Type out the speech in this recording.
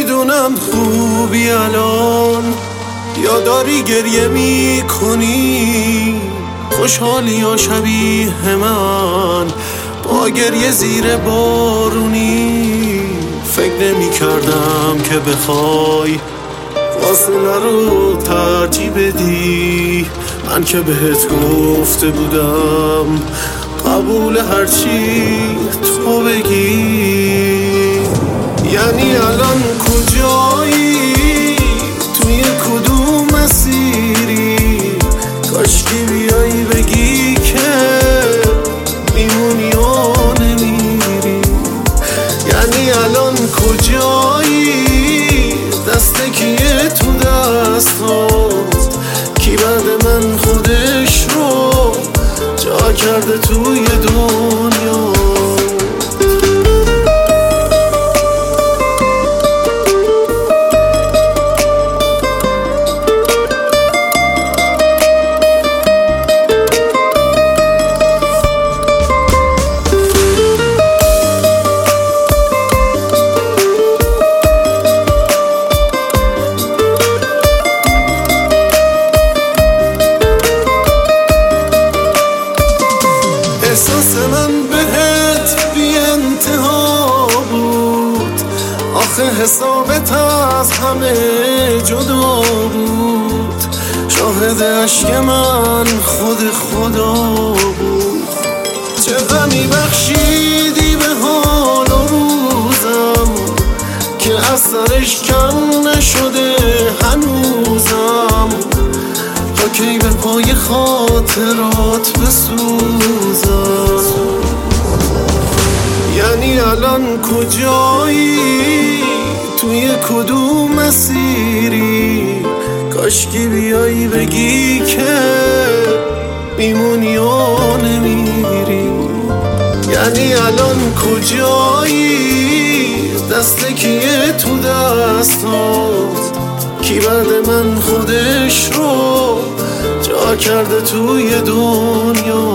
نمیدونم خوبی الان یا داری گریه میکنی، خوشحالی یا شبیه من با گریه زیر بارونی. فکر نمی کردم که بخوای فاصله رو ترجیح بدی، من که بهت گفته بودم قبول هرچی تو بگی. یعنی الان کجایی، توی کدوم مسیری، کاشکی بیایی بگی که میمونی و نمیری. یعنی الان کجایی، دست کیه تو دستات، کی بعد من خودش رو جا کرده توی دنیا. احساس من بهت بی انتها بود، آخه حسابت از همه جدا بود. شاهد عشق من خود خدا بود. چه غمی بخشیدی به حال و روزم که از سرش کم نشده هنوزم. تا کی به پای خاطرات بسوزم. یعنی الان کجایی، توی کدوم مسیری، کاشکی بیایی بگی که میمونی و نمیری. یعنی الان کجایی، دست کیه تو دستات، کی بعد من خودش رو جا کرده توی دنیا.